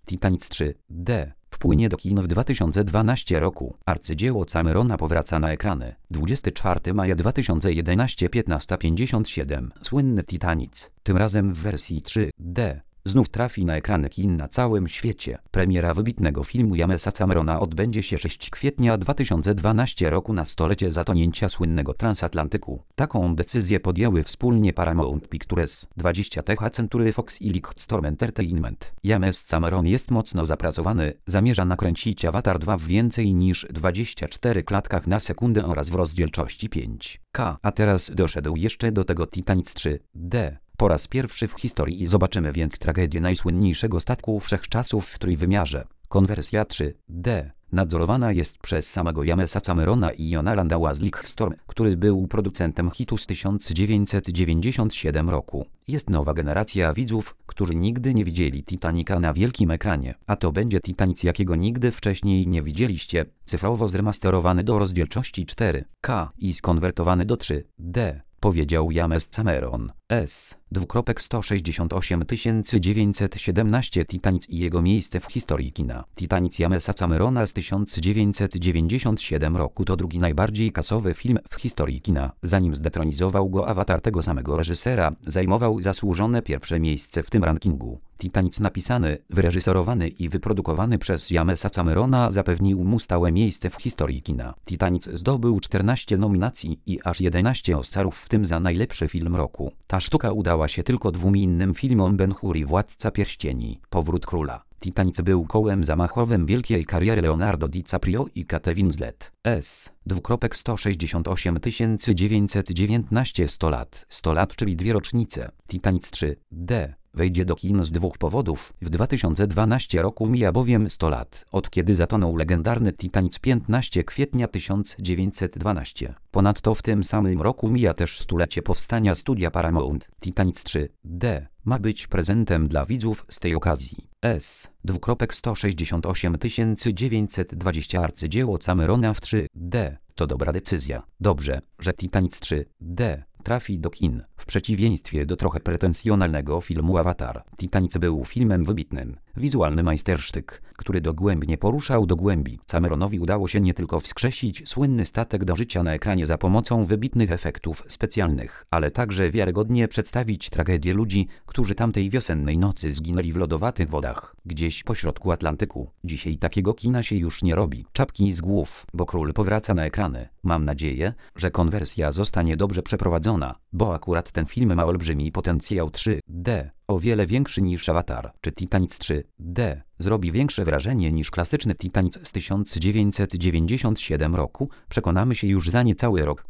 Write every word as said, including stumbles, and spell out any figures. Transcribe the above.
Titanic trzy D wpłynie do kin w dwa tysiące dwunastym roku. Arcydzieło Camerona powraca na ekrany. dwudziestego czwartego maja dwa tysiące jedenastego, piętnasta pięćdziesiąt siedem. Słynny Titanic, tym razem w wersji trzy D. Znów trafi na ekrany kin na całym świecie. Premiera wybitnego filmu Jamesa Camerona odbędzie się szóstego kwietnia dwa tysiące dwunastego roku na stolecie zatonięcia słynnego transatlantyku. Taką decyzję podjęły wspólnie Paramount Pictures, dwadzieścia T H Century Fox i Lightstorm Entertainment. James Cameron jest mocno zapracowany, zamierza nakręcić Avatar dwa w więcej niż dwudziestu czterech klatkach na sekundę oraz w rozdzielczości pięć K. A teraz doszedł jeszcze do tego Titanic trzy D. Po raz pierwszy w historii zobaczymy więc tragedię najsłynniejszego statku wszechczasów w trójwymiarze. Konwersja trzy D nadzorowana jest przez samego Jamesa Camerona i Johna Landau'a z Lightstorm, który był producentem hitu z tysiąc dziewięćset dziewięćdziesiątego siódmego roku. Jest nowa generacja widzów, którzy nigdy nie widzieli Titanica na wielkim ekranie, a to będzie Titanic, jakiego nigdy wcześniej nie widzieliście, cyfrowo zremasterowany do rozdzielczości cztery K i skonwertowany do trzy D. Powiedział James Cameron. S. sto sześćdziesiąt osiem tysięcy dziewięćset siedemnaście Titanic i jego miejsce w historii kina. Titanic Jamesa Camerona z tysiąc dziewięćset dziewięćdziesiątego siódmego roku to drugi najbardziej kasowy film w historii kina. Zanim zdetronizował go Avatar tego samego reżysera, zajmował zasłużone pierwsze miejsce w tym rankingu. Titanic napisany, wyreżyserowany i wyprodukowany przez Jamesa Camerona zapewnił mu stałe miejsce w historii kina. Titanic zdobył czternaście nominacji i aż jedenaście Oscarów, w tym za najlepszy film roku. Ta sztuka udała się tylko dwóm innym filmom: Ben-Hur i Władca Pierścieni. Powrót Króla. Titanic był kołem zamachowym wielkiej kariery Leonardo DiCaprio i Kate Winslet. S. sto sześćdziesiąt osiem tysięcy dziewięćset dziewiętnaście sto lat. sto lat, czyli dwie rocznice. Titanic trzy D wejdzie do kin z dwóch powodów. W dwa tysiące dwunastym roku mija bowiem sto lat, od kiedy zatonął legendarny Titanic piętnastego kwietnia tysiąc dziewięćset dwunastego. Ponadto w tym samym roku mija też stulecie powstania studia Paramount. Titanic trzy D ma być prezentem dla widzów z tej okazji. S. sto sześćdziesiąt osiem tysięcy dziewięćset dwadzieścia Arcydzieło Camerona w trzy D to dobra decyzja. Dobrze, że Titanic trzy D trafi do kin. W przeciwieństwie do trochę pretensjonalnego filmu Avatar, Titanic był filmem wybitnym. Wizualny majstersztyk, który dogłębnie poruszał do głębi. Cameronowi udało się nie tylko wskrzesić słynny statek do życia na ekranie za pomocą wybitnych efektów specjalnych, ale także wiarygodnie przedstawić tragedię ludzi, którzy tamtej wiosennej nocy zginęli w lodowatych wodach, gdzieś pośrodku Atlantyku. Dzisiaj takiego kina się już nie robi. Czapki z głów, bo król powraca na ekrany. Mam nadzieję, że konwersja zostanie dobrze przeprowadzona, bo akurat ten film ma olbrzymi potencjał. trzy D o wiele większy niż Avatar. Czy Titanic trzy D zrobi większe wrażenie niż klasyczny Titanic z tysiąc dziewięćset dziewięćdziesiątego siódmego roku? Przekonamy się już za niecały rok.